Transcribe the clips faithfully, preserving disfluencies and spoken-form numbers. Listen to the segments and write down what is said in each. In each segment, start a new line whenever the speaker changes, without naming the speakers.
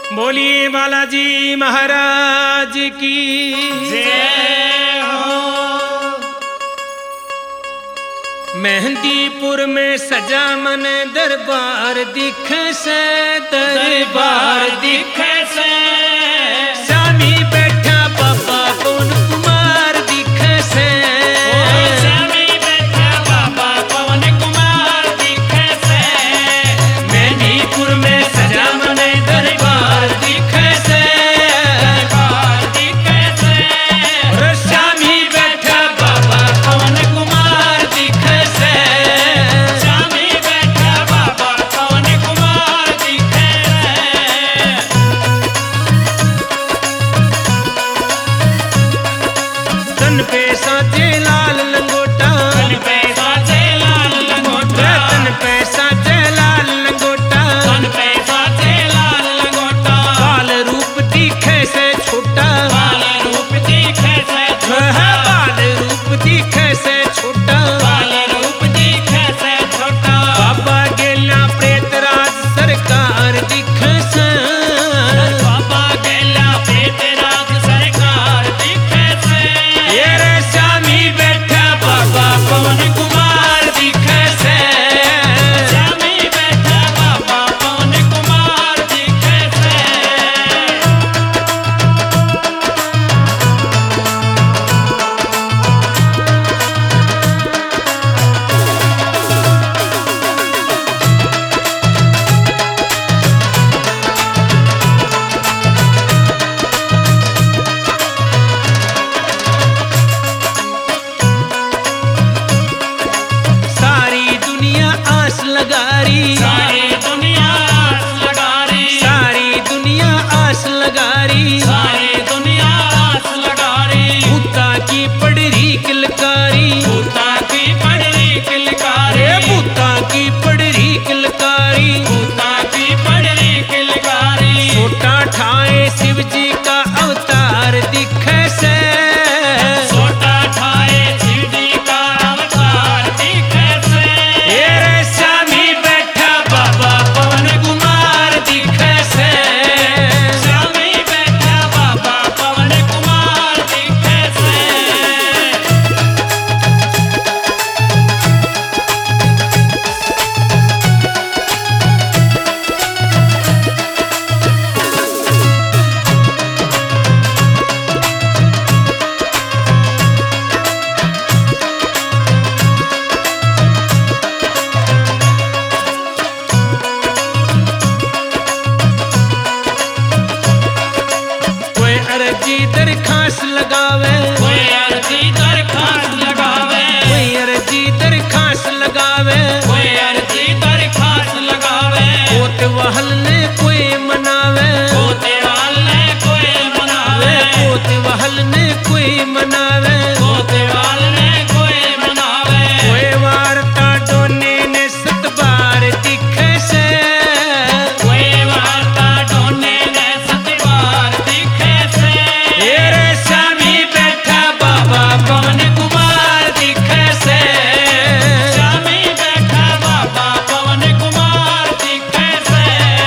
बोलिए बालाजी महाराज की
जय हो।
मेहंदीपुर में सजा मन दरबार दिखे से दरबार दिखे से स्वामी बैठा बाबा पवन कुमार दिखे से
स्वामी बैठा बाबा पवन कुमार दिखे से
मेहंदीपुर में सजा मन दरबार दिखे से
दरबार दिखे से
और स्वामी बैठा बाबा पवन कुमार दिखे से
स्वामी बैठा बाबा पवन कुमार दिखे से
तन पे साजे लाल लंगोटा
तन पे साजे लाल लंगोटा
तन पे साजे लाल लंगोटा
तन पे साजे लाल लंगोटा
बाल रूप दिखे से छोटा
बाल रूप दिखे से
वह
छोटा
बाल रूप दिखे से छोटा
बाल रूप दिखे से छोटा
बाबा गेला प्रेतराज सरकार दिखे से
बाबा गेला प्रेतराज सरकार दिखे से
ये रे स्वामी बैठा बाबा पवन कुमार दिखे से
स्वामी बैठा बाबा पवन कुमार दिखे से
सारी दुनिया आस लगा रही
सारी दुनिया आस लगा रही
सारी दुनिया आस लगा रही
सारी दुनिया आस लगा रही
भूता की पड़री किलकारी
भूता की पड़री किलकारी
रे भूता की पड़री किलकारी
भूता की पड़री किलकारी
छोटा ठाए शिव जी का अवतार दिखे से
छोटा ठाए शिव जी का अवतार दिखे से
ये रे स्वामी बैठा बाबा पवन कुमार दिखे से
स्वामी बैठा बाबा पवन कुमार दिखे से
कोई अर्जी दरखास्त लगावे
कोई अर्जी दरखास्त लगावे
कोई अर्जी दरखास्त लगावे
कोई अर्जी दरखास्त लगावे
कोत वहल ने कोई मनावे
कोतेवाल ने कोई मनावे
कोत वहल ने कोई मनावे
कोतेवाल ने कोई मनावे
कोई वार्ता डोने ने सतबार दिखे से
कोई वार्ता ढूंढने ने सतबार दिखे से
ये रे स्वामी बैठा बाबा पवन कुमार दिखे से
स्वामी बैठा बाबा पवन कुमार दिखे से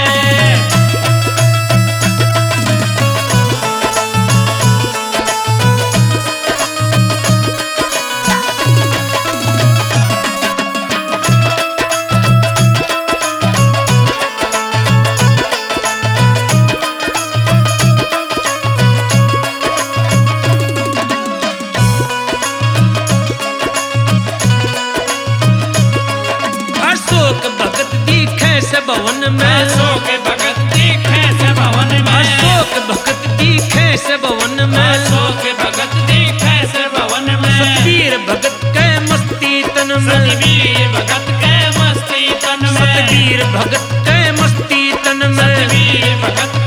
अशोक भगत दिखे से भवन में
अशोक भगत दिखे से भवन में
अशोक भगत दिखे से भवन में
अशोक भगत दिखे से भवन में
सतवीर भगत के मस्ती तन में
सतवीर भगत के मस्ती तन में
सतवीर भगत के मस्ती तन में
सतवीर भगत